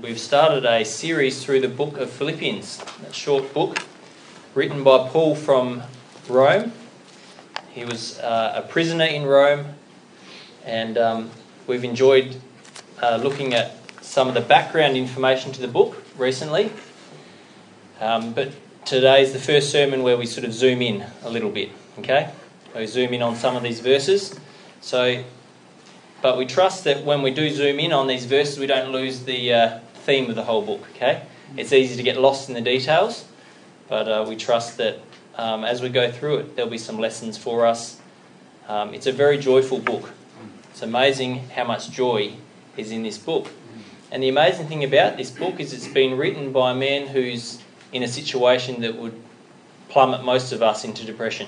We've started a series through the book of Philippians, a short book written by Paul from Rome. He was a prisoner in Rome, and we've enjoyed looking at some of the background information to the book recently. But today's the first sermon where we sort of zoom in a little bit, okay? We zoom in on some of these verses. But we trust that when we do zoom in on these verses, we don't lose the theme of the whole book, okay? It's easy to get lost in the details, but we trust that as we go through it, there'll be some lessons for us. It's a very joyful book. It's amazing how much joy is in this book. And the amazing thing about this book is it's been written by a man who's in a situation that would plummet most of us into depression.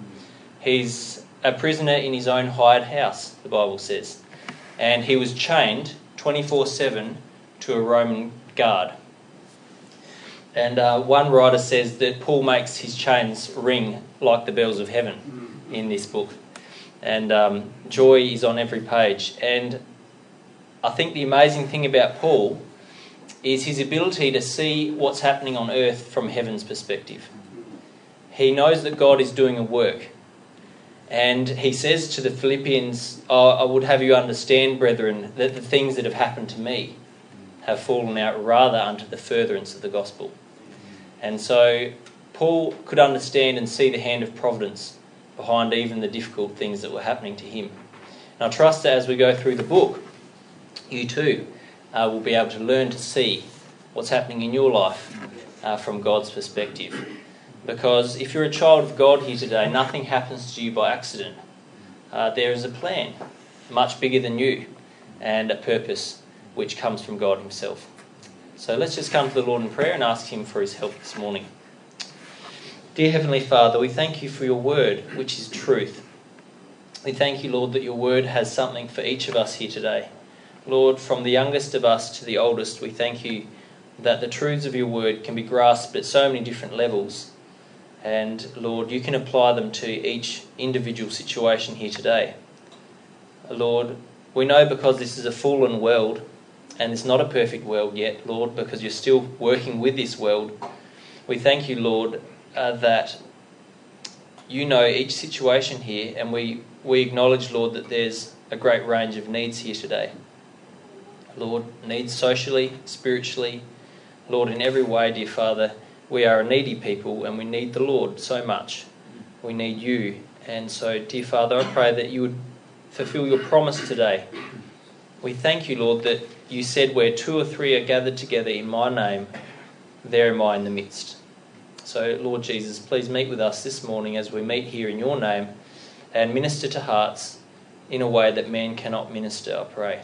He's a prisoner in his own hired house, the Bible says. And he was chained 24/7 to a Roman guard. And one writer says that Paul makes his chains ring like the bells of heaven in this book. And joy is on every page. And I think the amazing thing about Paul is his ability to see what's happening on earth from heaven's perspective. He knows that God is doing a work. And he says to the Philippians, I would have you understand, brethren, that the things that have happened to me have fallen out rather unto the furtherance of the gospel. And so Paul could understand and see the hand of providence behind even the difficult things that were happening to him. And I trust that as we go through the book, you too will be able to learn to see what's happening in your life from God's perspective. Because if you're a child of God here today, nothing happens to you by accident. There is a plan much bigger than you and a purpose which comes from God himself. So let's just come to the Lord in prayer and ask him for his help this morning. Dear Heavenly Father, we thank you for your word, which is truth. We thank you, Lord, that your word has something for each of us here today. Lord, from the youngest of us to the oldest, we thank you that the truths of your word can be grasped at so many different levels. And Lord, you can apply them to each individual situation here today. Lord, we know because this is a fallen world and it's not a perfect world yet, Lord, because you're still working with this world. We thank you, Lord, that you know each situation here, and we acknowledge, Lord, that there's a great range of needs here today. Lord, needs socially, spiritually, Lord, in every way, dear Father. We are a needy people and we need the Lord so much. We need you. And so, dear Father, I pray that you would fulfill your promise today. We thank you, Lord, that you said where 2 or 3 are gathered together in my name, there am I in the midst. So, Lord Jesus, please meet with us this morning as we meet here in your name and minister to hearts in a way that man cannot minister, I pray.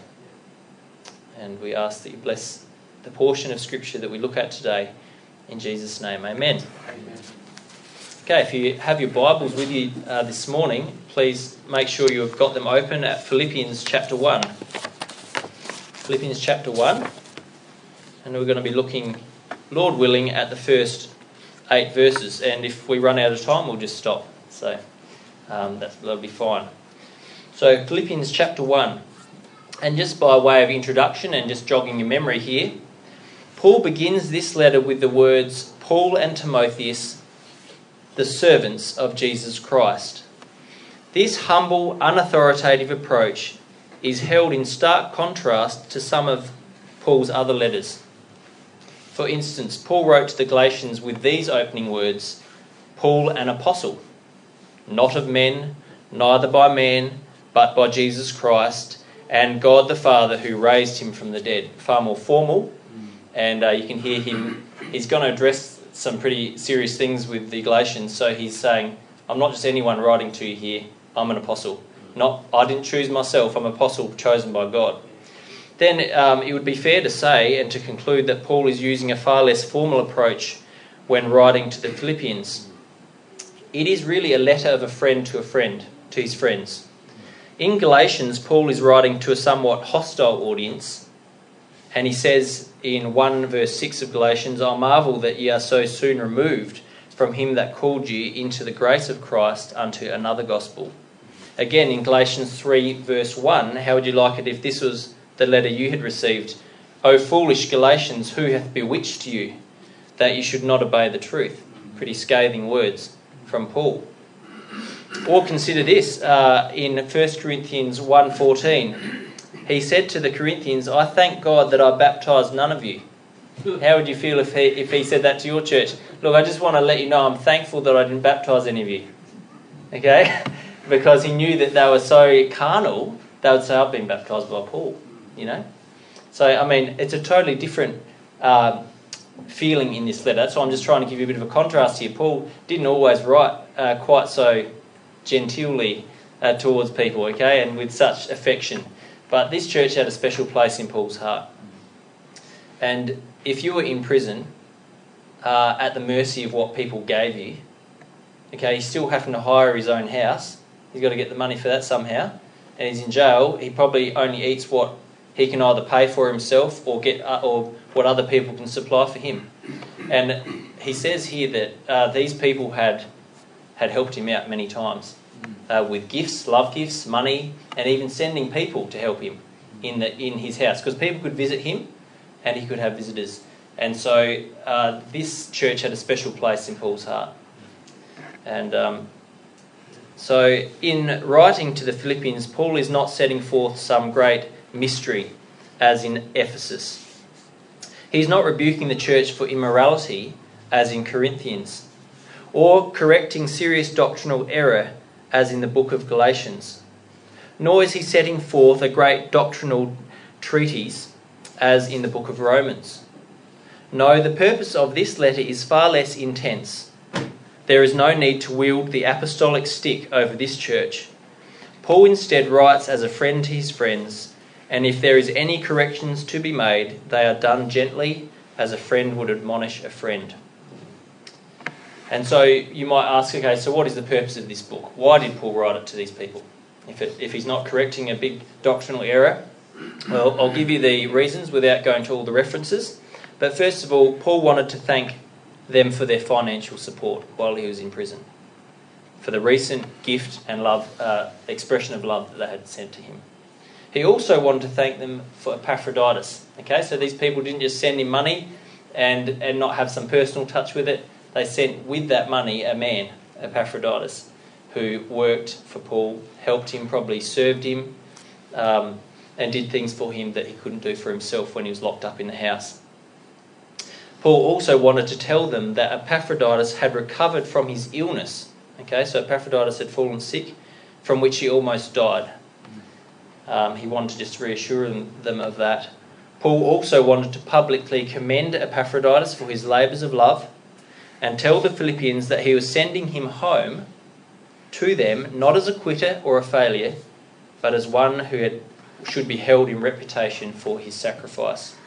And we ask that you bless the portion of Scripture that we look at today. In Jesus' name, amen. Amen. Okay, if you have your Bibles with you this morning, please make sure you've got them open at Philippians chapter 1. Philippians chapter 1. And we're going to be looking, Lord willing, at the first 8 verses. And if we run out of time, we'll just stop. So that'll be fine. So Philippians chapter 1. And just by way of introduction and just jogging your memory here, Paul begins this letter with the words, Paul and Timotheus, the servants of Jesus Christ. This humble, unauthoritative approach is held in stark contrast to some of Paul's other letters. For instance, Paul wrote to the Galatians with these opening words, Paul, an apostle, not of men, neither by man, but by Jesus Christ, and God the Father who raised him from the dead. Far more formal. And you can hear him, he's going to address some pretty serious things with the Galatians. So he's saying, I'm not just anyone writing to you here, I'm an apostle. I didn't choose myself, I'm an apostle chosen by God. Then it would be fair to say and to conclude that Paul is using a far less formal approach when writing to the Philippians. It is really a letter of a friend, to his friends. In Galatians, Paul is writing to a somewhat hostile audience. And he says in 1 verse 6 of Galatians, I marvel that ye are so soon removed from him that called you into the grace of Christ unto another gospel. Again, in Galatians 3 verse 1, how would you like it if this was the letter you had received O foolish Galatians, who hath bewitched you, that you should not obey the truth? Pretty scathing words from Paul. Or consider this, in 1 Corinthians 1:14, he said to the Corinthians, I thank God that I baptised none of you. How would you feel if he said that to your church? Look, I just want to let you know I'm thankful that I didn't baptise any of you. Okay? Because he knew that they were so carnal, they would say, I've been baptised by Paul, you know. So, I mean, it's a totally different feeling in this letter. That's why I'm just trying to give you a bit of a contrast here. Paul didn't always write quite so genteelly towards people, okay, and with such affection. But this church had a special place in Paul's heart. And if you were in prison at the mercy of what people gave you, okay, he's still having to hire his own house. He's got to get the money for that somehow. And he's in jail. He probably only eats what he can either pay for himself or get, or what other people can supply for him. And he says here that these people had helped him out many times with gifts, love gifts, money, and even sending people to help him in his house, because people could visit him and he could have visitors. And so this church had a special place in Paul's heart. And so in writing to the Philippians, Paul is not setting forth some great mystery as in Ephesus. He's not rebuking the church for immorality as in Corinthians, or correcting serious doctrinal error as in the book of Galatians. Nor is he setting forth a great doctrinal treatise as in the book of Romans. No, the purpose of this letter is far less intense. There is no need to wield the apostolic stick over this church. Paul instead writes as a friend to his friends, and if there is any corrections to be made, they are done gently, as a friend would admonish a friend. And so you might ask, okay, so what is the purpose of this book? Why did Paul write it to these people? If he's not correcting a big doctrinal error, well, I'll give you the reasons without going to all the references. But first of all, Paul wanted to thank them for their financial support while he was in prison, for the recent gift and love, expression of love that they had sent to him. He also wanted to thank them for Epaphroditus. Okay, so these people didn't just send him money and not have some personal touch with it. They sent with that money a man, Epaphroditus, who worked for Paul, helped him, probably served him, and did things for him that he couldn't do for himself when he was locked up in the house. Paul also wanted to tell them that Epaphroditus had recovered from his illness. Okay, so Epaphroditus had fallen sick, from which he almost died. He wanted to just reassure them of that. Paul also wanted to publicly commend Epaphroditus for his labours of love and tell the Philippians that he was sending him home to them not as a quitter or a failure, but as one who should be held in reputation for his sacrifice.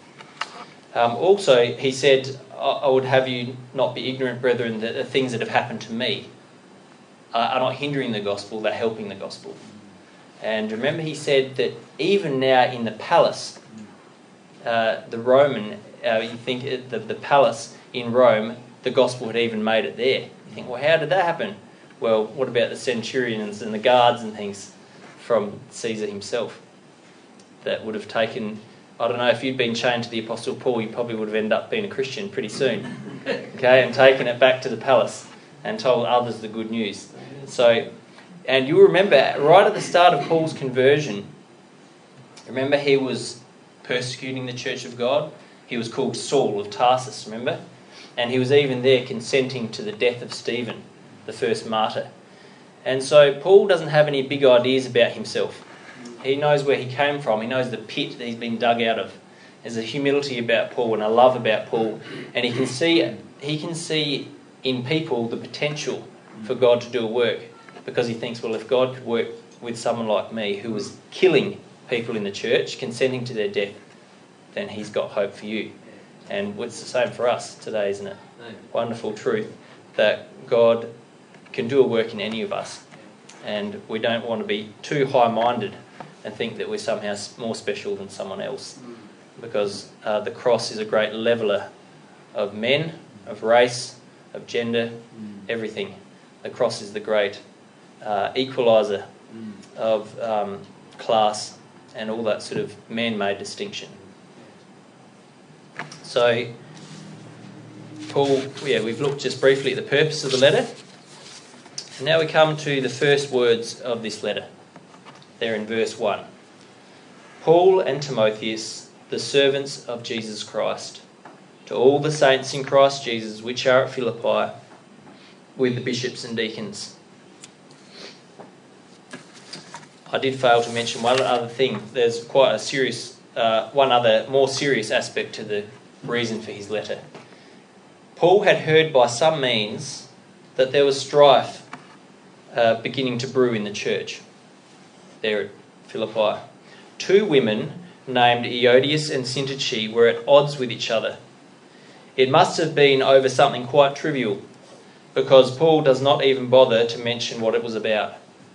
Also, he said, I would have you not be ignorant, brethren, that the things that have happened to me are not hindering the gospel, they're helping the gospel. And remember, he said that even now in the palace, the Roman, you think the palace in Rome, the gospel had even made it there. You think, well, how did that happen? Well, what about the centurions and the guards and things from Caesar himself that would have taken, I don't know, if you'd been chained to the Apostle Paul, you probably would have ended up being a Christian pretty soon, okay, and taken it back to the palace and told others the good news. So, and you remember, right at the start of Paul's conversion, remember he was persecuting the church of God? He was called Saul of Tarsus, remember? And he was even there consenting to the death of Stephen, the first martyr. And so Paul doesn't have any big ideas about himself. He knows where he came from. He knows the pit that he's been dug out of. There's a humility about Paul and a love about Paul. And he can see in people the potential for God to do a work, because he thinks, well, if God could work with someone like me who was killing people in the church, consenting to their death, then he's got hope for you. And it's the same for us today, isn't it? Wonderful truth that God can do a work in any of us. And we don't want to be too high-minded and think that we're somehow more special than someone else. Because the cross is a great leveller of men, of race, of gender, everything. The cross is the great equaliser of class and all that sort of man-made distinction. So, Paul, we've looked just briefly at the purpose of the letter. And now we come to the first words of this letter. There in verse 1. Paul and Timotheus, the servants of Jesus Christ, to all the saints in Christ Jesus which are at Philippi, with the bishops and deacons. I did fail to mention one other thing. There's quite a serious, one other more serious aspect to the reason for his letter. Paul had heard by some means that there was strife beginning to brew in the church there at Philippi. Two women named Euodias and Syntyche were at odds with each other. It must have been over something quite trivial, because Paul does not even bother to mention what it was about.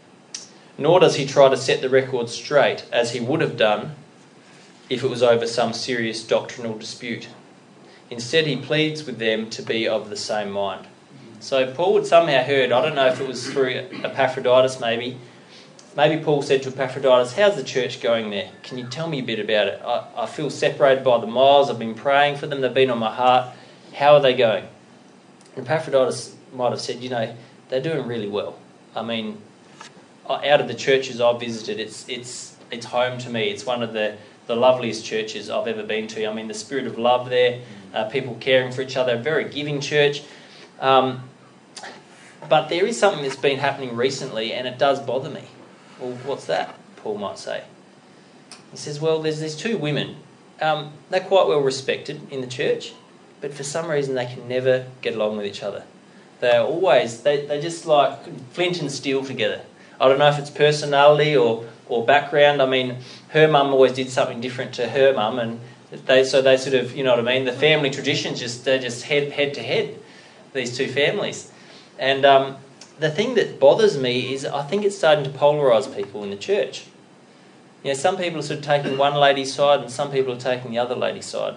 Nor does he try to set the record straight, as he would have done if it was over some serious doctrinal dispute. Instead, he pleads with them to be of the same mind. So Paul had somehow heard, I don't know if it was through Epaphroditus maybe Paul said to Epaphroditus, how's the church going there? Can you tell me a bit about it? I feel separated by the miles. I've been praying for them. They've been on my heart. How are they going? And Epaphroditus might have said, they're doing really well. I mean, out of the churches I've visited, it's home to me. It's one of the loveliest churches I've ever been to. I mean, the spirit of love there, people caring for each other, a very giving church. But there is something that's been happening recently, and it does bother me. Well, what's that? Paul might say. He says, well, there's these two women. They're quite well respected in the church, but for some reason they can never get along with each other. They're just like flint and steel together. I don't know if it's personality or background. I mean, her mum always did something different to her mum, and they sort of, you know what I mean? The family traditions they're just head to head, these two families. And the thing that bothers me is I think it's starting to polarise people in the church. Some people are sort of taking one lady's side and some people are taking the other lady's side.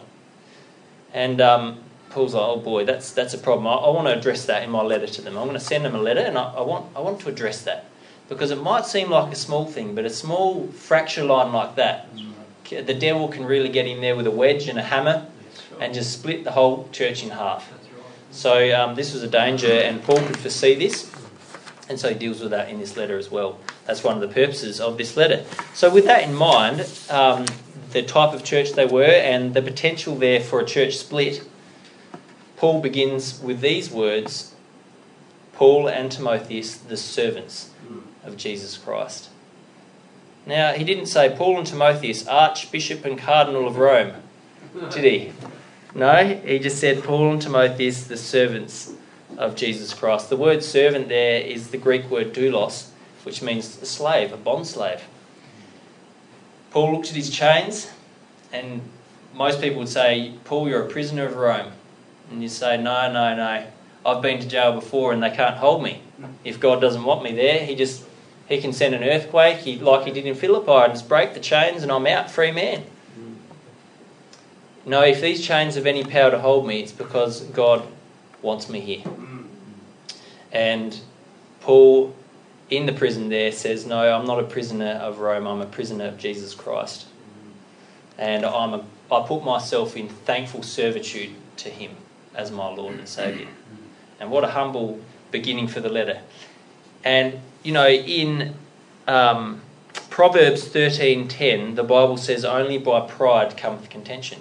And Paul's like, oh boy, that's a problem. I want to address that in my letter to them. I'm going to send them a letter, and I want to address that. Because it might seem like a small thing, but a small fracture line like that, the devil can really get in there with a wedge and a hammer and just split the whole church in half. So this was a danger, and Paul could foresee this, and so he deals with that in this letter as well. That's one of the purposes of this letter. So with that in mind, the type of church they were and the potential there for a church split, Paul begins with these words, Paul and Timotheus, the servants of Jesus Christ. Now, he didn't say Paul and Timotheus, Archbishop and Cardinal of Rome, did he? No, he just said Paul and Timotheus, the servants of Jesus Christ. The word servant there is the Greek word doulos, which means a slave, a bond slave. Paul looked at his chains, and most people would say, Paul, you're a prisoner of Rome. And you say, no, I've been to jail before and they can't hold me. If God doesn't want me there, he can send an earthquake like he did in Philippi and just break the chains and I'm out, free man. No, if these chains have any power to hold me, it's because God wants me here. And Paul, in the prison there, says, no, I'm not a prisoner of Rome, I'm a prisoner of Jesus Christ. And I put myself in thankful servitude to him as my Lord and Saviour. And what a humble beginning for the letter. And, in Proverbs 13:10, the Bible says, only by pride cometh contention.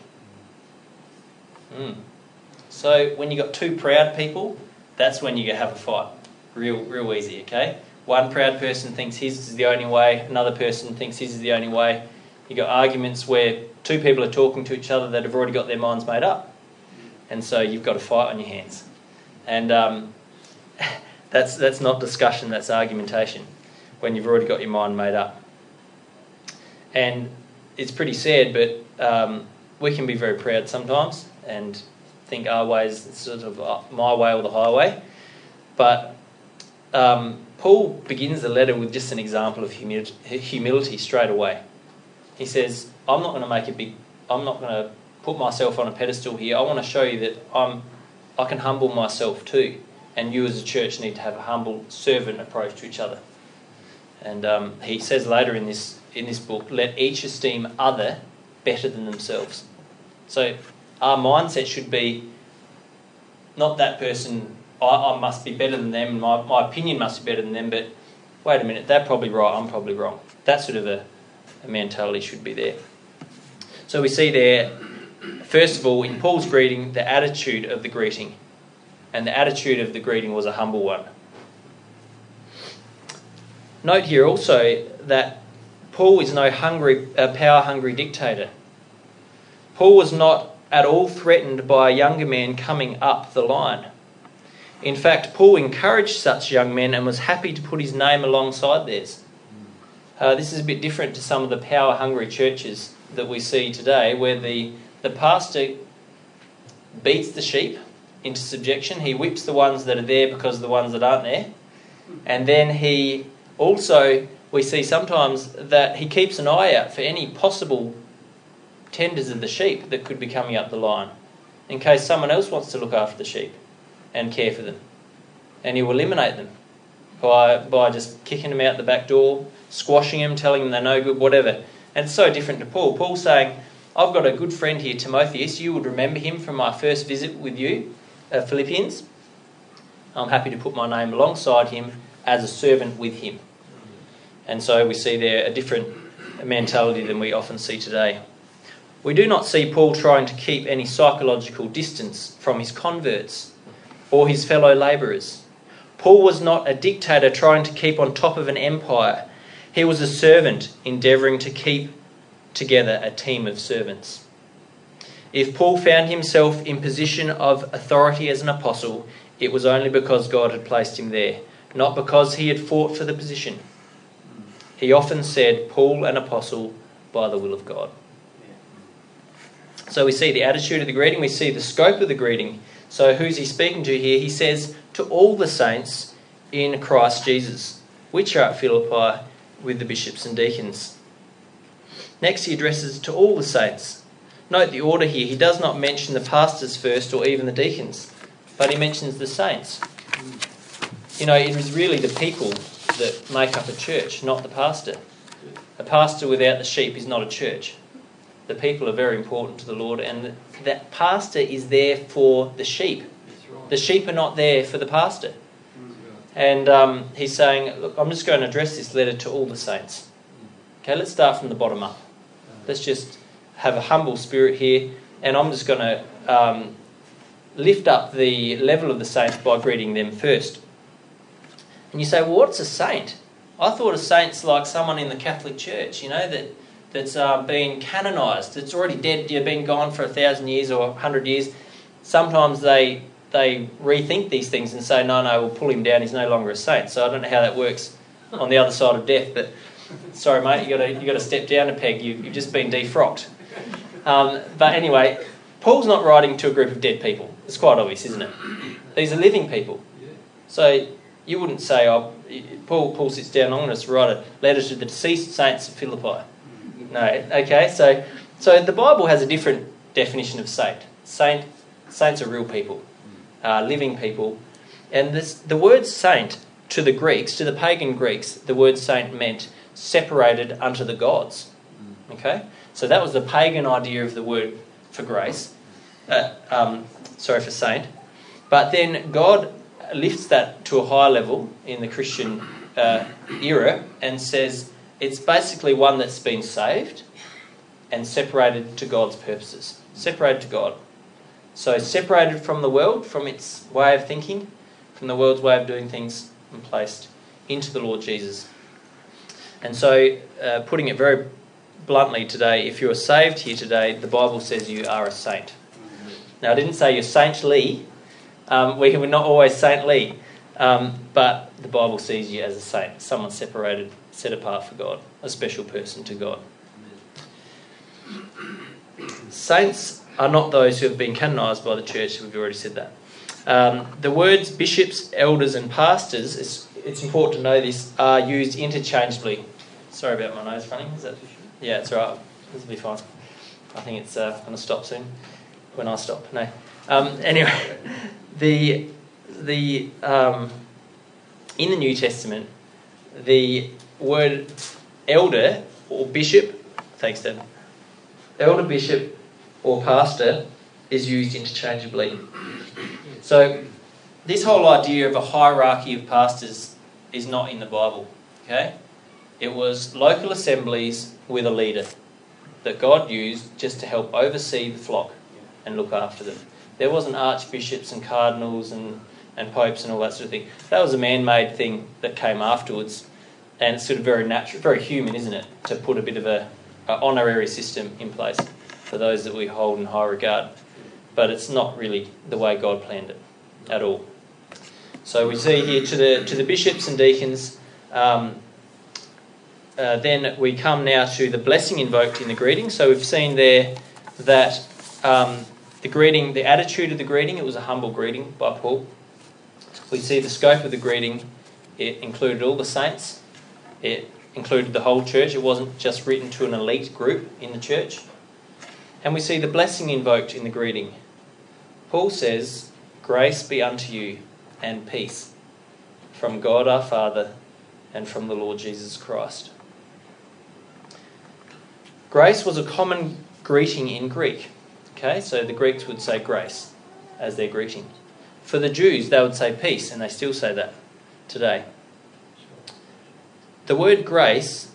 So when you've got two proud people, that's when you have a fight. Real easy, okay? One proud person thinks his is the only way, another person thinks his is the only way. You've got arguments where two people are talking to each other that have already got their minds made up. And so you've got a fight on your hands. And that's not discussion, that's argumentation, when you've already got your mind made up. And it's pretty sad, but we can be very proud sometimes and think our way is sort of my way or the highway. But Paul begins the letter with just an example of humility straight away. He says, I'm not going to put myself on a pedestal here. I want to show you that I can humble myself too. And you as a church need to have a humble servant approach to each other. And he says later in this book, let each esteem other better than themselves. So our mindset should be not that person, I must be better than them, my opinion must be better than them, but wait a minute, they're probably right, I'm probably wrong. That sort of a mentality should be there. So we see there, first of all, in Paul's greeting, the attitude of the greeting. And the attitude of the greeting was a humble one. Note here also that Paul is no power-hungry dictator. Paul was not at all threatened by a younger man coming up the line. In fact, Paul encouraged such young men and was happy to put his name alongside theirs. This is a bit different to some of the power-hungry churches that we see today, where the pastor beats the sheep into subjection. He whips the ones that are there because of the ones that aren't there. And then he also, we see sometimes that he keeps an eye out for any possible tenders of the sheep that could be coming up the line, in case someone else wants to look after the sheep and care for them. And he will eliminate them by just kicking them out the back door, squashing them, telling them they're no good, whatever. And it's so different to Paul. Paul's saying, I've got a good friend here, Timotheus. You would remember him from my first visit with you, Philippians. I'm happy to put my name alongside him as a servant with him. And so we see there a different mentality than we often see today. We do not see Paul trying to keep any psychological distance from his converts or his fellow labourers. Paul was not a dictator trying to keep on top of an empire. He was a servant endeavouring to keep together a team of servants. If Paul found himself in position of authority as an apostle, it was only because God had placed him there, not because he had fought for the position. He often said, Paul, an apostle by the will of God. So we see the attitude of the greeting, we see the scope of the greeting. So who's he speaking to here? He says, to all the saints in Christ Jesus, which are at Philippi with the bishops and deacons. Next he addresses to all the saints. Note the order here. He does not mention the pastors first or even the deacons, but he mentions the saints. You know, it is really the people that make up a church, not the pastor. A pastor without the sheep is not a church. The people are very important to the Lord, and that pastor is there for the sheep. The sheep are not there for the pastor. And he's saying, look, I'm just going to address this letter to all the saints. Okay, let's start from the bottom up. Let's just have a humble spirit here, and I'm just going to lift up the level of the saints by greeting them first. And you say, well, what's a saint? I thought a saint's like someone in the Catholic Church, you know, that's been canonised, that's already dead, been gone for 1,000 years or 100 years. Sometimes they rethink these things and say, no, we'll pull him down, he's no longer a saint. So I don't know how that works on the other side of death, but sorry, mate, you got to step down a peg. You've just been defrocked. But anyway, Paul's not writing to a group of dead people. It's quite obvious, isn't it? These are living people. So you wouldn't say, Paul sits down, I'm going to write a letter to the deceased saints of Philippi. No, okay, so the Bible has a different definition of saint. Saints are real people, living people. And the word saint to the Greeks, to the pagan Greeks, the word saint meant separated unto the gods. Okay? So that was the pagan idea of the word for grace. For saint. But then God lifts that to a higher level in the Christian era and says it's basically one that's been saved and separated to God's purposes. Separated to God. So separated from the world, from its way of thinking, from the world's way of doing things, and placed into the Lord Jesus. And so, putting it very bluntly today, if you're saved here today, the Bible says you are a saint. Now, I didn't say you're saintly. We're not always saintly. But the Bible sees you as a saint, someone separated, set apart for God, a special person to God. Saints are not those who have been canonised by the church. We've already said that. The words bishops, elders and pastors, it's important to know this, are used interchangeably. Sorry about my nose running. Is that? Yeah, it's all right. This will be fine. I think it's going to stop soon. When I stop, no. Anyway, the in the New Testament, the word elder or bishop, thanks, Dad. Elder, bishop, or pastor is used interchangeably. So this whole idea of a hierarchy of pastors is not in the Bible. Okay? It was local assemblies with a leader that God used just to help oversee the flock and look after them. There wasn't archbishops and cardinals and popes and all that sort of thing. That was a man-made thing that came afterwards, and it's sort of very natural, very human, isn't it, to put a bit of a honorary system in place for those that we hold in high regard. But it's not really the way God planned it at all. So we see here to the bishops and deacons. Then we come now to the blessing invoked in the greeting. So we've seen there that the greeting, the attitude of the greeting, it was a humble greeting by Paul. We see the scope of the greeting. It included all the saints. It included the whole church. It wasn't just written to an elite group in the church. And we see the blessing invoked in the greeting. Paul says, "Grace be unto you and peace from God our Father and from the Lord Jesus Christ." Grace was a common greeting in Greek. Okay, so the Greeks would say grace as their greeting. For the Jews, they would say peace, and they still say that today. The word grace,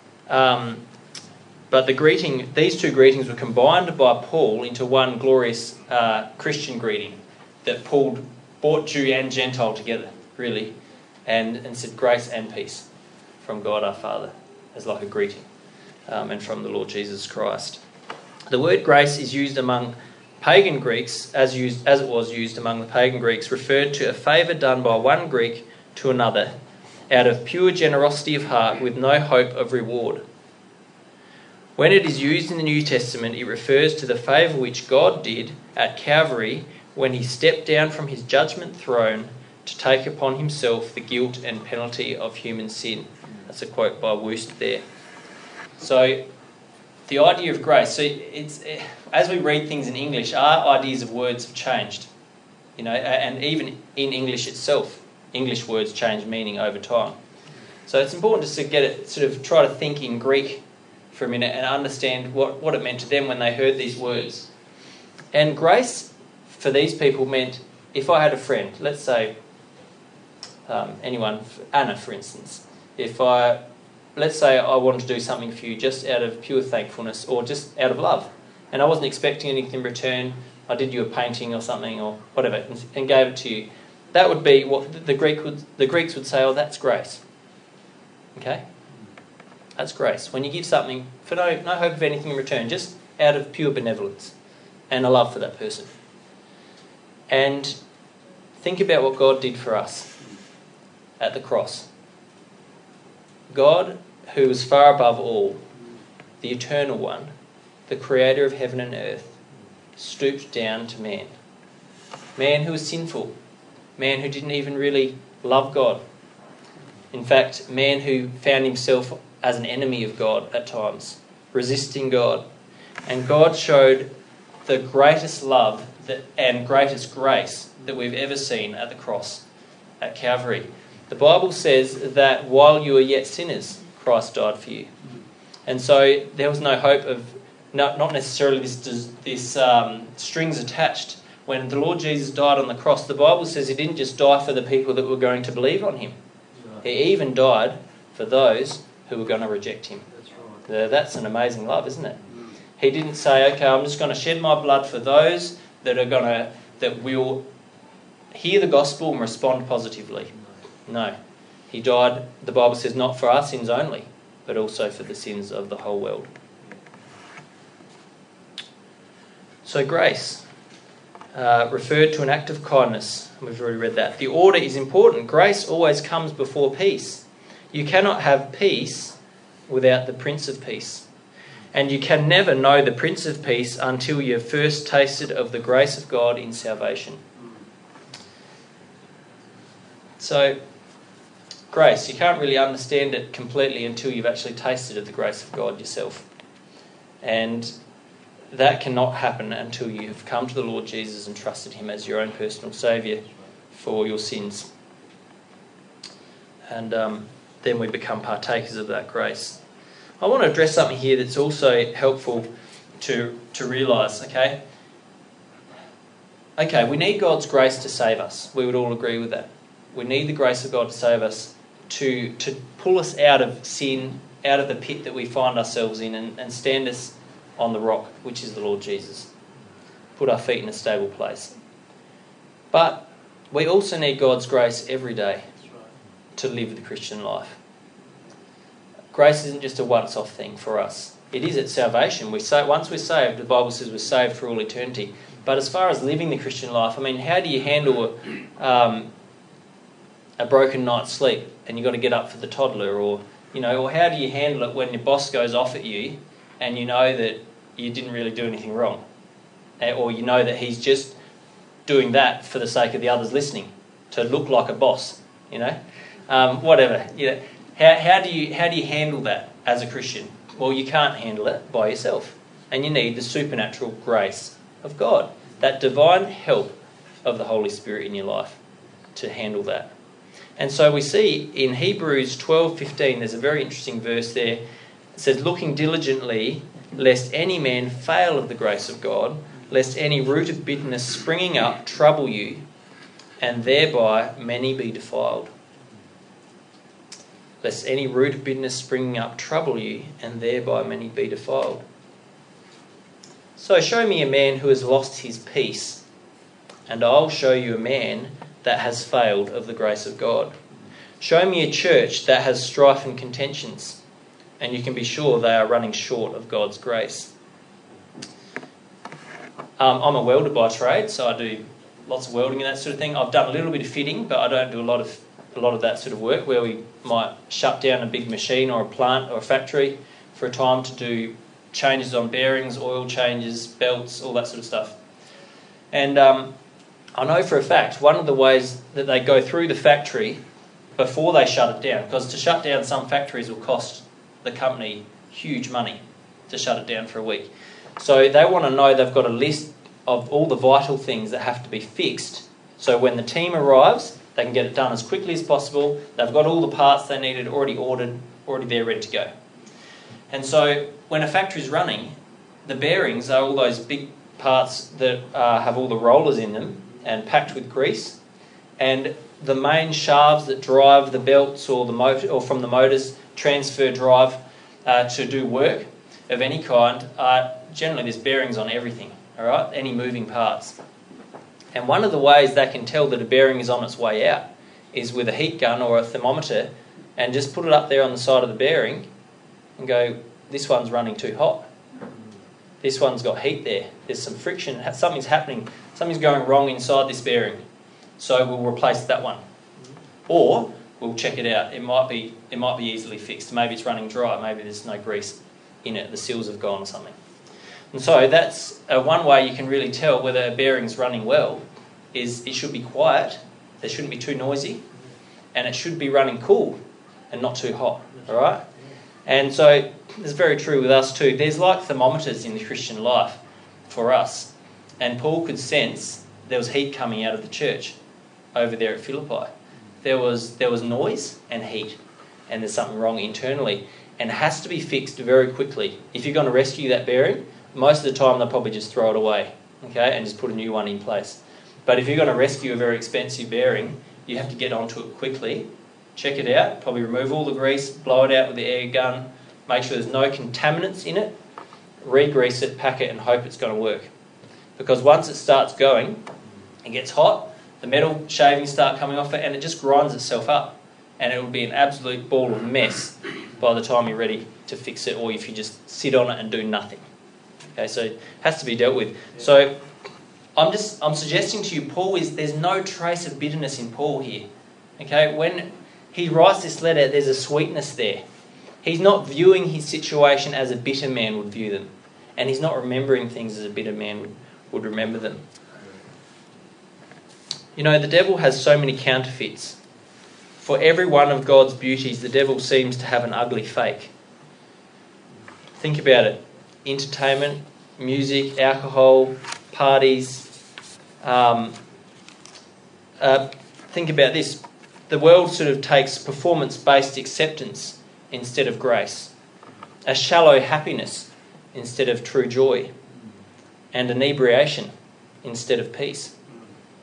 but these two greetings were combined by Paul into one glorious Christian greeting that Paul brought Jew and Gentile together, really, and said grace and peace from God our Father as like a greeting, and from the Lord Jesus Christ. The word grace is used among pagan Greeks, as it was used among the pagan Greeks, referred to a favour done by one Greek to another out of pure generosity of heart with no hope of reward. When it is used in the New Testament, it refers to the favour which God did at Calvary when he stepped down from his judgment throne to take upon himself the guilt and penalty of human sin. That's a quote by Woost there. So the idea of grace, so as we read things in English, our ideas of words have changed. And even in English itself, English words change meaning over time. So it's important just to get it, sort of try to think in Greek for a minute and understand what it meant to them when they heard these words. And grace for these people meant, if I had a friend, let's say Anna for instance, let's say I wanted to do something for you just out of pure thankfulness or just out of love, and I wasn't expecting anything in return. I did you a painting or something or whatever and gave it to you. That would be what the Greeks would say, oh, that's grace. Okay? That's grace. When you give something for no hope of anything in return, just out of pure benevolence and a love for that person. And think about what God did for us at the cross. God, who is far above all, the Eternal One, the Creator of heaven and earth, stooped down to man. Man who was sinful. Man who didn't even really love God. In fact, man who found himself as an enemy of God at times, resisting God. And God showed the greatest love and greatest grace that we've ever seen at the cross, at Calvary. The Bible says that while you were yet sinners, Christ died for you. And so there was no hope of, not necessarily this strings attached. When the Lord Jesus died on the cross, the Bible says he didn't just die for the people that were going to believe on him. He even died for those who were going to reject him. That's an amazing love, isn't it? He didn't say, okay, I'm just going to shed my blood for those that will hear the gospel and respond positively. No. He died, the Bible says, not for our sins only, but also for the sins of the whole world. So grace referred to an act of kindness. We've already read that. The order is important. Grace always comes before peace. You cannot have peace without the Prince of Peace. And you can never know the Prince of Peace until you have first tasted of the grace of God in salvation. So, grace, you can't really understand it completely until you've actually tasted of the grace of God yourself. And that cannot happen until you have come to the Lord Jesus and trusted him as your own personal saviour for your sins. And then we become partakers of that grace. I want to address something here that's also helpful to realise, okay? okay, we need God's grace to save us. We would all agree with that. We need the grace of God to save us, to pull us out of sin, out of the pit that we find ourselves in, and stand us on the rock, which is the Lord Jesus. Put our feet in a stable place. But we also need God's grace every day to live the Christian life. Grace isn't just a once-off thing for us. It is at salvation. Once we're saved, the Bible says we're saved for all eternity. But as far as living the Christian life, I mean, how do you handle a broken night's sleep and you've got to get up for the toddler? Or how do you handle it when your boss goes off at you and you know that you didn't really do anything wrong? Or you know that he's just doing that for the sake of the others listening, to look like a boss, whatever. How do you handle that as a Christian? Well, you can't handle it by yourself, and you need the supernatural grace of God, that divine help of the Holy Spirit in your life to handle that. And so we see in Hebrews 12:15, there's a very interesting verse there. It says, "Looking diligently, lest any man fail of the grace of God, lest any root of bitterness springing up trouble you, and thereby many be defiled." Lest any root of bitterness springing up trouble you, and thereby many be defiled. So show me a man who has lost his peace, and I'll show you a man that has failed of the grace of God. Show me a church that has strife and contentions, and you can be sure they are running short of God's grace. I'm a welder by trade, so I do lots of welding and that sort of thing. I've done a little bit of fitting, but I don't do a lot of that sort of work where we might shut down a big machine or a plant or a factory for a time to do changes on bearings, oil changes, belts, all that sort of stuff. And I know for a fact one of the ways that they go through the factory before they shut it down, because to shut down some factories will cost the company huge money to shut it down for a week. So they want to know they've got a list of all the vital things that have to be fixed, so when the team arrives, they can get it done as quickly as possible. They've got all the parts they needed already ordered, already there, ready to go. And so when a factory's running, the bearings are all those big parts that have all the rollers in them and packed with grease. And the main shafts that drive the belts or the motor, or from the motors transfer drive to do work of any kind, generally there's bearings on everything, all right? Any moving parts. And one of the ways they can tell that a bearing is on its way out is with a heat gun or a thermometer, and just put it up there on the side of the bearing and go, this one's running too hot. This one's got heat there. There's some friction. Something's happening. Something's going wrong inside this bearing. So we'll replace that one. Or we'll check it out. It might be easily fixed. Maybe it's running dry. Maybe there's no grease in it. The seals have gone or something. And so that's one way you can really tell whether a bearing's running well, is it should be quiet, it shouldn't be too noisy, and it should be running cool and not too hot, all right? And so it's very true with us too. There's like thermometers in the Christian life for us, and Paul could sense there was heat coming out of the church over there at Philippi. There was noise and heat, and there's something wrong internally, and it has to be fixed very quickly. If you're going to rescue that bearing, most of the time they'll probably just throw it away, okay, and just put a new one in place. But if you're going to rescue a very expensive bearing, you have to get onto it quickly, check it out, probably remove all the grease, blow it out with the air gun, make sure there's no contaminants in it, re-grease it, pack it, and hope it's going to work. Because once it starts going, it gets hot, the metal shavings start coming off it, and it just grinds itself up, and it will be an absolute ball of mess by the time you're ready to fix it, or if you just sit on it and do nothing. Okay, so it has to be dealt with. So I'm suggesting to you, there's no trace of bitterness in Paul here. Okay, when he writes this letter, there's a sweetness there. He's not viewing his situation as a bitter man would view them, and he's not remembering things as a bitter man would remember them. You know, the devil has so many counterfeits. For every one of God's beauties, the devil seems to have an ugly fake. Think about it. Entertainment, music, alcohol, parties. Think about this. The world sort of takes performance-based acceptance instead of grace, a shallow happiness instead of true joy, and inebriation instead of peace.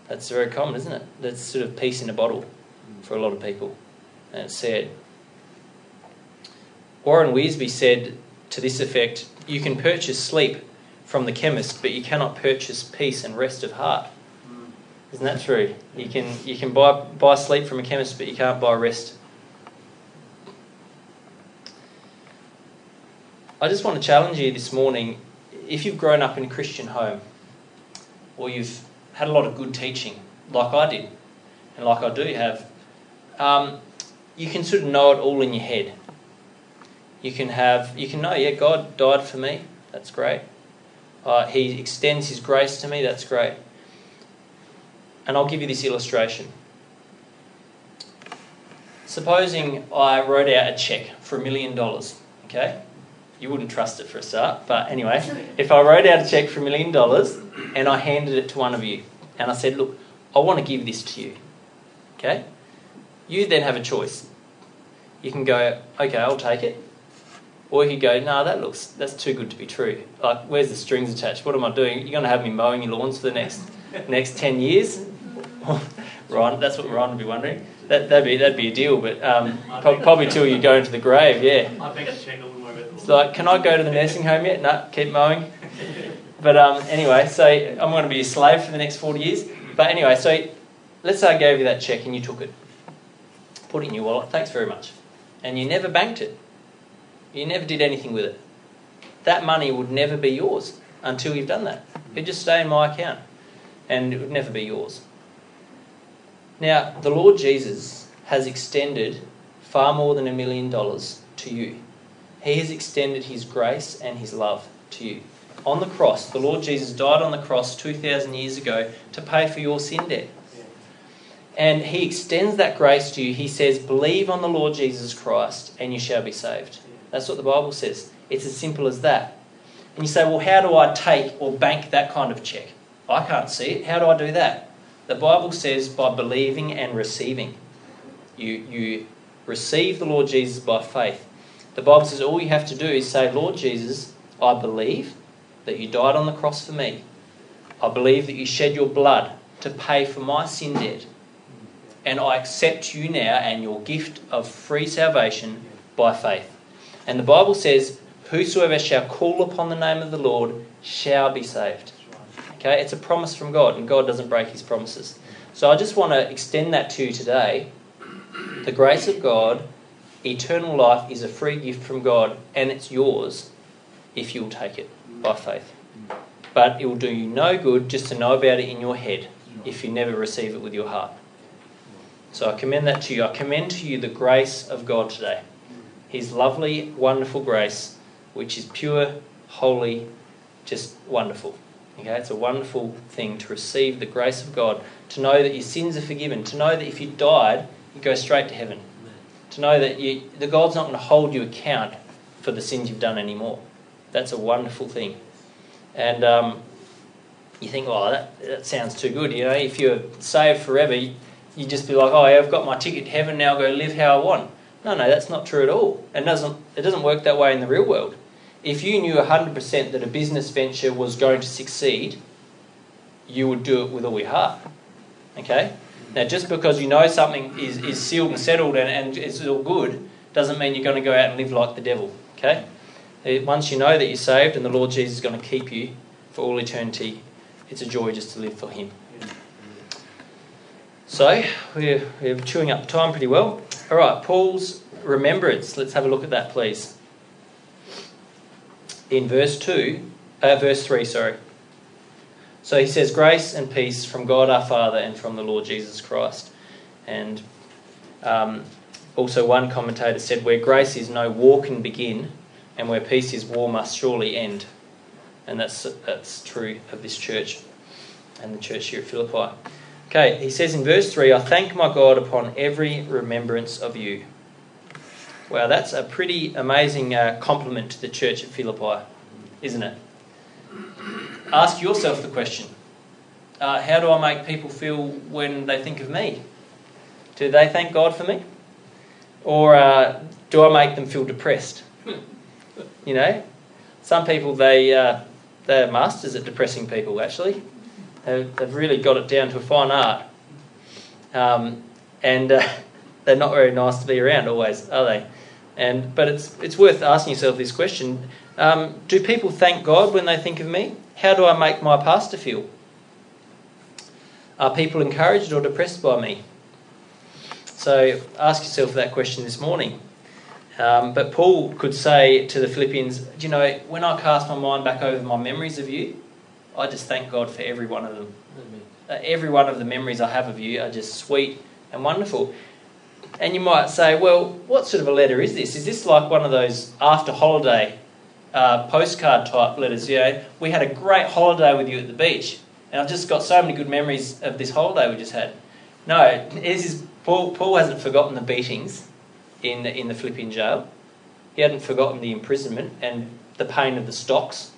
That's very common, isn't it? That's sort of peace in a bottle for a lot of people. And it's sad. Warren Wiersbe said to this effect, you can purchase sleep from the chemist, but you cannot purchase peace and rest of heart. Isn't that true? You can buy sleep from a chemist, but you can't buy rest. I just want to challenge you this morning, if you've grown up in a Christian home, or you've had a lot of good teaching, like I did, and like I do have, you can sort of know it all in your head. You can know, yeah, God died for me, that's great. He extends His grace to me, that's great. And I'll give you this illustration. Supposing I wrote out a cheque for $1 million, okay? You wouldn't trust it for a start, but anyway, if I wrote out a cheque for $1 million and I handed it to one of you, and I said, look, I want to give this to you, okay? You then have a choice. You can go, okay, I'll take it. Or you could go, no, that's too good to be true. Like, where's the strings attached? What am I doing? You're going to have me mowing your lawns for the next 10 years? Ryan, that's what Ryan would be wondering. That'd be a deal, but probably till you go into the grave, yeah. I think it's check a little more about the It's like, can I go to the nursing home yet? No, keep mowing. But anyway, so I'm going to be a slave for the next 40 years. But anyway, so let's say I gave you that cheque and you took it. Put it in your wallet, thanks very much. And you never banked it. You never did anything with it. That money would never be yours until you've done that. It'd just stay in my account and it would never be yours. Now, the Lord Jesus has extended far more than $1 million to you. He has extended His grace and His love to you. On the cross, the Lord Jesus died on the cross 2,000 years ago to pay for your sin debt. And He extends that grace to you. He says, believe on the Lord Jesus Christ and you shall be saved. That's what the Bible says. It's as simple as that. And you say, well, how do I take or bank that kind of cheque? I can't see it. How do I do that? The Bible says by believing and receiving. You receive the Lord Jesus by faith. The Bible says all you have to do is say, Lord Jesus, I believe that you died on the cross for me. I believe that you shed your blood to pay for my sin debt. And I accept you now and your gift of free salvation by faith. And the Bible says, whosoever shall call upon the name of the Lord shall be saved. Okay, it's a promise from God, and God doesn't break His promises. So I just want to extend that to you today. The grace of God, eternal life, is a free gift from God, and it's yours if you'll take it by faith. But it will do you no good just to know about it in your head if you never receive it with your heart. So I commend that to you. I commend to you the grace of God today. His lovely, wonderful grace, which is pure, holy, just wonderful. Okay, it's a wonderful thing to receive the grace of God, to know that your sins are forgiven, to know that if you died, you go straight to heaven, to know that the God's not going to hold you account for the sins you've done anymore. That's a wonderful thing. And you think, oh, that sounds too good. You know, if you're saved forever, you just be like, oh, yeah, I've got my ticket to heaven, now I'll go live how I want. No, that's not true at all. It doesn't work that way in the real world. If you knew 100% that a business venture was going to succeed, you would do it with all your heart. Okay? Now, just because you know something is sealed and settled and it's all good, doesn't mean you're going to go out and live like the devil. Okay? Once you know that you're saved and the Lord Jesus is going to keep you for all eternity, it's a joy just to live for Him. So, we're chewing up time pretty well. All right, Paul's remembrance. Let's have a look at that, please. In verse 3. So he says, grace and peace from God our Father and from the Lord Jesus Christ. And also one commentator said, where grace is, no war can begin, and where peace is, war must surely end. And that's true of this church and the church here at Philippi. Okay, he says in verse 3, I thank my God upon every remembrance of you. Wow, that's a pretty amazing compliment to the church at Philippi, isn't it? Ask yourself the question, how do I make people feel when they think of me? Do they thank God for me? Or do I make them feel depressed? You know, some people, they're masters at depressing people, actually. They've really got it down to a fine art. And they're not very nice to be around always, are they? But it's worth asking yourself this question. Do people thank God when they think of me? How do I make my pastor feel? Are people encouraged or depressed by me? So ask yourself that question this morning. But Paul could say to the Philippians, do you know, when I cast my mind back over my memories of you, I just thank God for every one of them. Every one of the memories I have of you are just sweet and wonderful. And you might say, well, what sort of a letter is this? Is this like one of those after holiday postcard type letters? You know, we had a great holiday with you at the beach, and I've just got so many good memories of this holiday we just had. No, Paul hasn't forgotten the beatings in the Philippian jail. He hadn't forgotten the imprisonment and the pain of the stocks.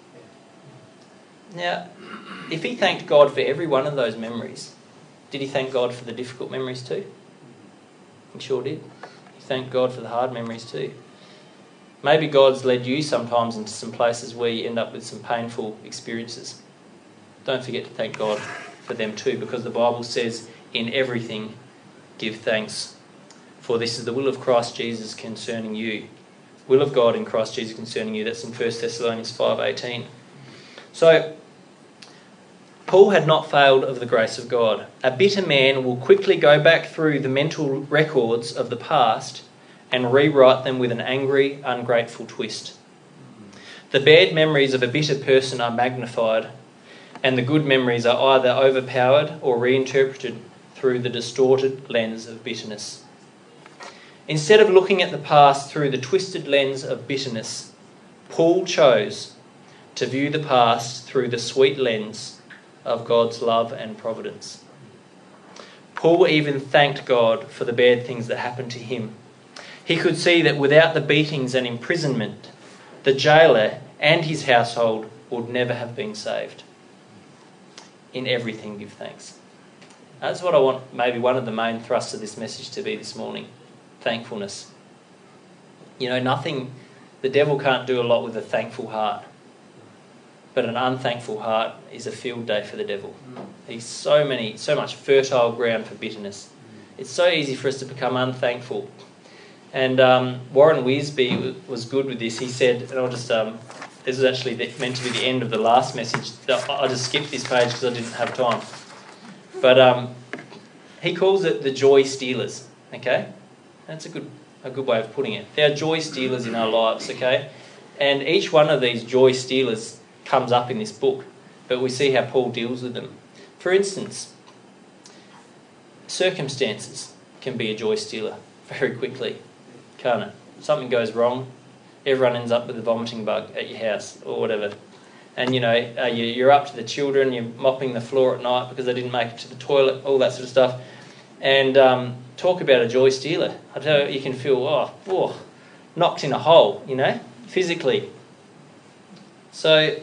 Now, if he thanked God for every one of those memories, did he thank God for the difficult memories too? He sure did. He thanked God for the hard memories too. Maybe God's led you sometimes into some places where you end up with some painful experiences. Don't forget to thank God for them too, because the Bible says, in everything give thanks, for this is the will of Christ Jesus concerning you. Will of God in Christ Jesus concerning you. That's in 1 Thessalonians 5:18. So, Paul had not failed of the grace of God. A bitter man will quickly go back through the mental records of the past and rewrite them with an angry, ungrateful twist. The bad memories of a bitter person are magnified, and the good memories are either overpowered or reinterpreted through the distorted lens of bitterness. Instead of looking at the past through the twisted lens of bitterness, Paul chose to view the past through the sweet lens of God's love and providence. Paul even thanked God for the bad things that happened to him. He could see that without the beatings and imprisonment, the jailer and his household would never have been saved. In everything, give thanks. That's what I want, maybe one of the main thrusts of this message to be this morning. Thankfulness. You know, the devil can't do a lot with a thankful heart. But an unthankful heart is a field day for the devil. He's so much fertile ground for bitterness. It's so easy for us to become unthankful. And Warren Wiersbe was good with this. He said, and I'll just, this is actually meant to be the end of the last message. I just skipped this page because I didn't have time. But he calls it the joy stealers, okay? That's a good way of putting it. There are joy stealers in our lives, okay? And each one of these joy stealers comes up in this book, but we see how Paul deals with them. For instance, circumstances can be a joy stealer very quickly, can't it? Something goes wrong, everyone ends up with a vomiting bug at your house or whatever. And, you know, you're up to the children, you're mopping the floor at night because they didn't make it to the toilet, all that sort of stuff. And talk about a joy stealer. I tell you, you can feel, knocked in a hole, you know, physically. So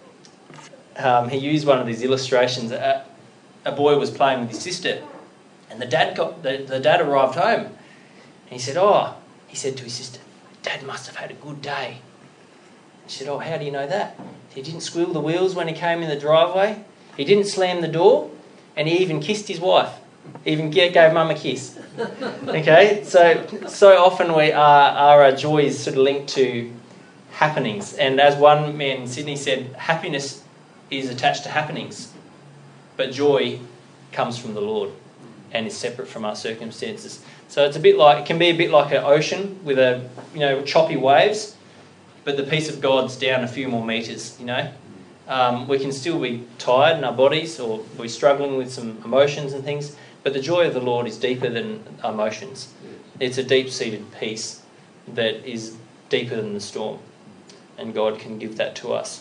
he used one of these illustrations. A boy was playing with his sister, and the dad arrived home, and he said to his sister, "Dad must have had a good day." She said, "Oh, how do you know that?" He didn't squeal the wheels when he came in the driveway. He didn't slam the door, and he even kissed his wife. He even gave Mum a kiss. Okay, so often our joy is sort of linked to happenings, and as one man in Sydney said, happiness is attached to happenings, but joy comes from the Lord and is separate from our circumstances. So it can be a bit like an ocean with choppy waves, but the peace of God's down a few more metres. You know, we can still be tired in our bodies, or we're struggling with some emotions and things, but the joy of the Lord is deeper than emotions. It's a deep-seated peace that is deeper than the storm, and God can give that to us.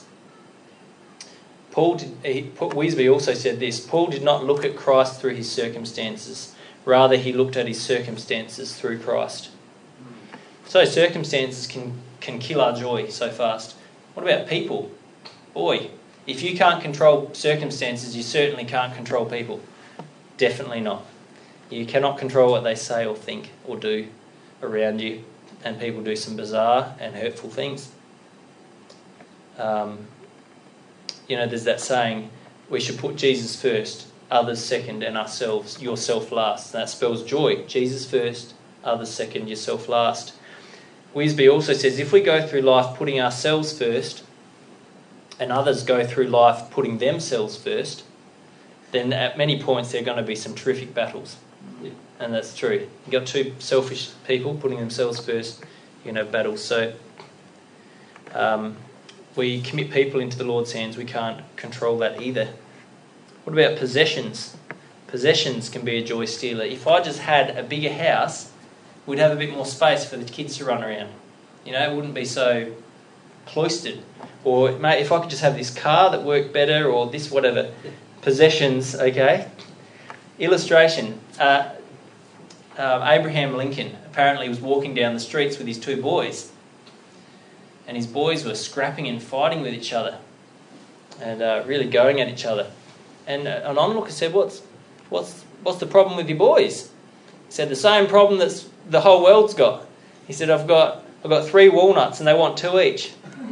Wiersbe also said this: Paul did not look at Christ through his circumstances. Rather, he looked at his circumstances through Christ. So circumstances can kill our joy so fast. What about people? Boy, if you can't control circumstances, you certainly can't control people. Definitely not. You cannot control what they say or think or do around you, and people do some bizarre and hurtful things. There's that saying, we should put Jesus first, others second, and yourself last. That spells joy. Jesus first, others second, yourself last. Weisby also says if we go through life putting ourselves first and others go through life putting themselves first, then at many points there are going to be some terrific battles. And that's true. You've got two selfish people putting themselves first, you're going to have battles. So we commit people into the Lord's hands. We can't control that either. What about possessions? Possessions can be a joy stealer. If I just had a bigger house, we'd have a bit more space for the kids to run around. You know, it wouldn't be so cloistered. Or if I could just have this car that worked better, or this whatever. Possessions, okay. Illustration. Abraham Lincoln apparently was walking down the streets with his two boys. And his boys were scrapping and fighting with each other. And really going at each other. And an onlooker said, what's the problem with your boys? He said, the same problem that the whole world's got. He said, I've got 3 walnuts and they want 2 each.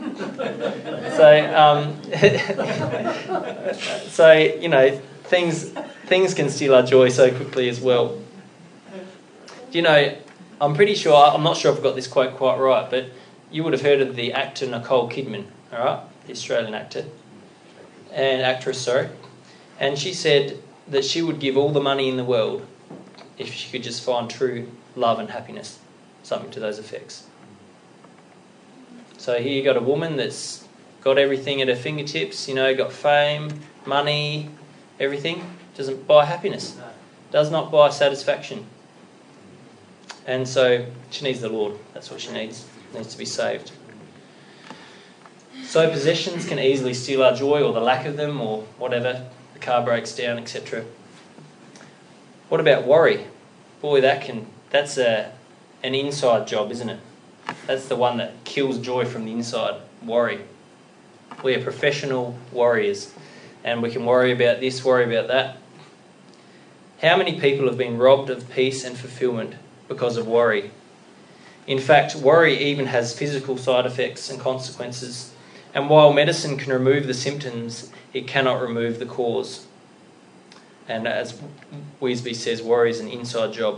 So you know, things can steal our joy so quickly as well. Do you know, I'm not sure if I've got this quote quite right, but you would have heard of the actor Nicole Kidman, all right? The Australian actress, sorry. And she said that she would give all the money in the world if she could just find true love and happiness, something to those effects. So here you got a woman that's got everything at her fingertips, you know, got fame, money, everything. Doesn't buy happiness. Does not buy satisfaction. And so she needs the Lord. That's what she needs. Needs to be saved. So possessions can easily steal our joy, or the lack of them, or whatever. The car breaks down, etc. What about worry? Boy, that's an inside job, isn't it? That's the one that kills joy from the inside. Worry. We are professional worriers, and we can worry about this, worry about that. How many people have been robbed of peace and fulfillment because of worry? In fact, worry even has physical side effects and consequences. And while medicine can remove the symptoms, it cannot remove the cause. And as Weisby says, worry is an inside job.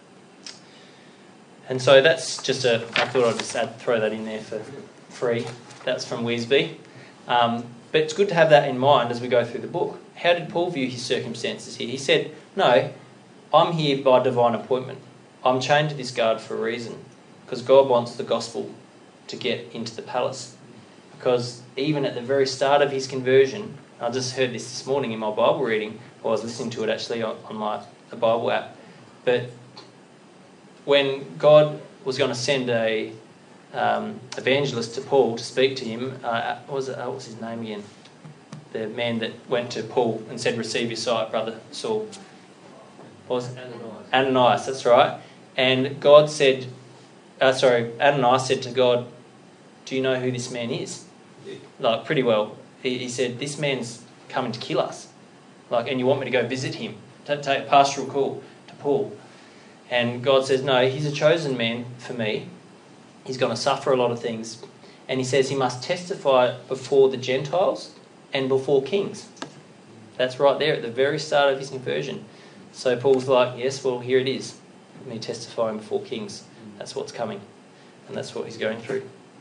And so that's just I thought I'd just throw that in there for free. That's from Weisby. But it's good to have that in mind as we go through the book. How did Paul view his circumstances here? He said, no, I'm here by divine appointment. I'm chained to this guard for a reason. Because God wants the gospel to get into the palace. Because even at the very start of his conversion, I just heard this morning in my Bible reading, or I was listening to it actually on the Bible app, but when God was going to send a evangelist to Paul to speak to him, what was his name again? The man that went to Paul and said, receive your sight, brother Saul. What was it? Ananias, that's right. And God said, Ananias said to God, do you know who this man is? Like, pretty well. He said, this man's coming to kill us. Like, and you want me to go visit him, take a pastoral call to Paul. And God says, no, he's a chosen man for me. He's going to suffer a lot of things. And he says he must testify before the Gentiles and before kings. That's right there at the very start of his conversion. So Paul's like, yes, well, here it is. Me testifying before kings. That's what's coming. And that's what he's going through.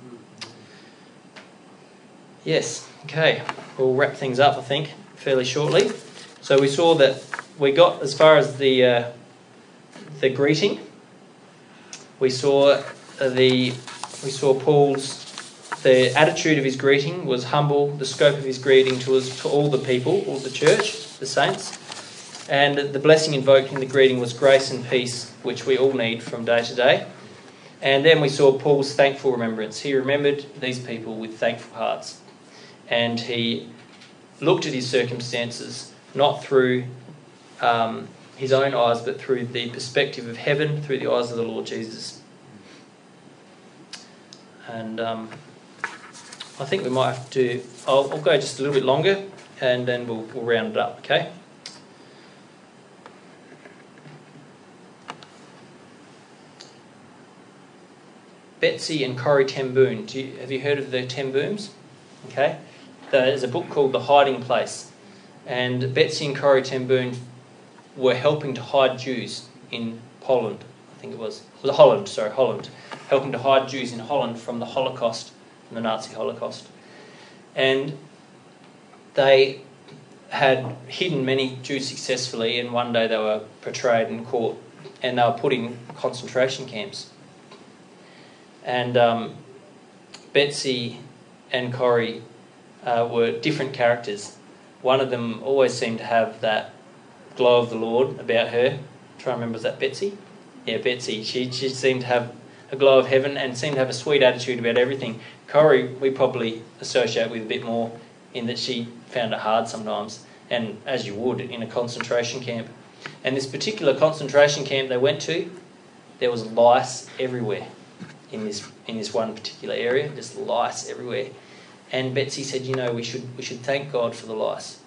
Yes, okay. We'll wrap things up, I think, fairly shortly. So we saw that we got as far as the greeting. We saw Paul's, the attitude of his greeting was humble. The scope of his greeting to all the people, all the church, the saints. And the blessing invoked in the greeting was grace and peace, which we all need from day to day. And then we saw Paul's thankful remembrance. He remembered these people with thankful hearts. And he looked at his circumstances not through his own eyes, but through the perspective of heaven, through the eyes of the Lord Jesus. And I think we might have to... I'll go just a little bit longer, and then we'll round it up, okay? Betsy and Corrie ten Boom. Have you heard of the ten Booms? Okay. There's a book called The Hiding Place. And Betsy and Corrie ten Boom were helping to hide Jews in Poland. I think it was Holland, helping to hide Jews in Holland from the Holocaust, from the Nazi Holocaust. And they had hidden many Jews successfully, and one day they were portrayed and caught, and they were put in concentration camps. And Betsy and Corrie were different characters. One of them always seemed to have that glow of the Lord about her. I'm trying to remember, was that Betsy? Yeah, Betsy. She seemed to have a glow of heaven and seemed to have a sweet attitude about everything. Corrie, we probably associate with a bit more in that she found it hard sometimes, and as you would in a concentration camp. And this particular concentration camp they went to, there was lice everywhere in this one particular area, just lice everywhere. And Betsy said, we should thank God for the lice.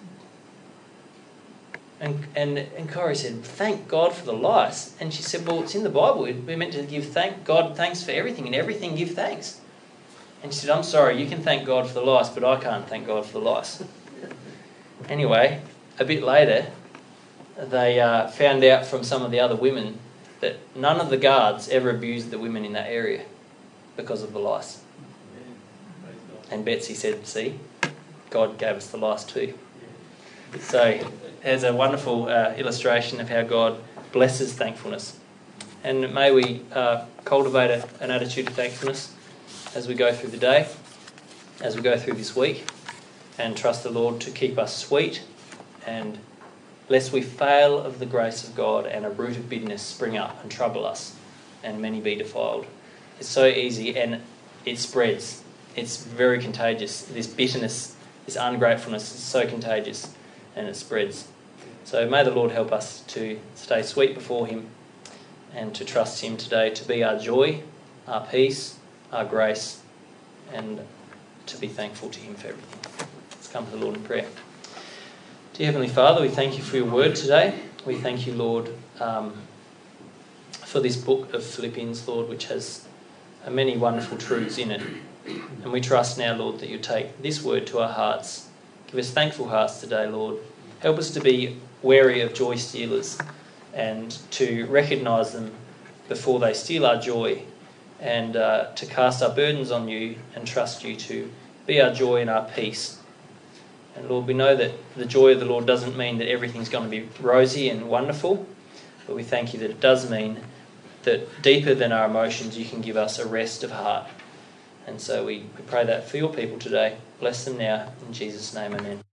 And Corrie said, thank God for the lice. And she said, well, it's in the Bible. We're meant to give God thanks for everything, and everything give thanks. And she said, I'm sorry, you can thank God for the lice, but I can't thank God for the lice. Anyway, a bit later, they found out from some of the other women that none of the guards ever abused the women in that area because of the lice. And Betsy said, see, God gave us the lice too. So there's a wonderful illustration of how God blesses thankfulness. And may we cultivate an attitude of thankfulness as we go through the day, as we go through this week, and trust the Lord to keep us sweet, and lest we fail of the grace of God and a root of bitterness spring up and trouble us, and many be defiled. It's so easy, and it spreads. It's very contagious. This bitterness, this ungratefulness is so contagious, and it spreads. So may the Lord help us to stay sweet before Him and to trust Him today to be our joy, our peace, our grace, and to be thankful to Him for everything. Let's come to the Lord in prayer. Dear Heavenly Father, we thank You for Your word today. We thank You, Lord, for this book of Philippians, Lord, which has many wonderful truths in it. And we trust now, Lord, that You take this word to our hearts. Give us thankful hearts today, Lord. Help us to be wary of joy stealers and to recognise them before they steal our joy, and to cast our burdens on You and trust You to be our joy and our peace. And Lord, we know that the joy of the Lord doesn't mean that everything's going to be rosy and wonderful, but we thank You that it does mean that deeper than our emotions, You can give us a rest of heart. And so we pray that for Your people today. Bless them now. In Jesus' name, amen.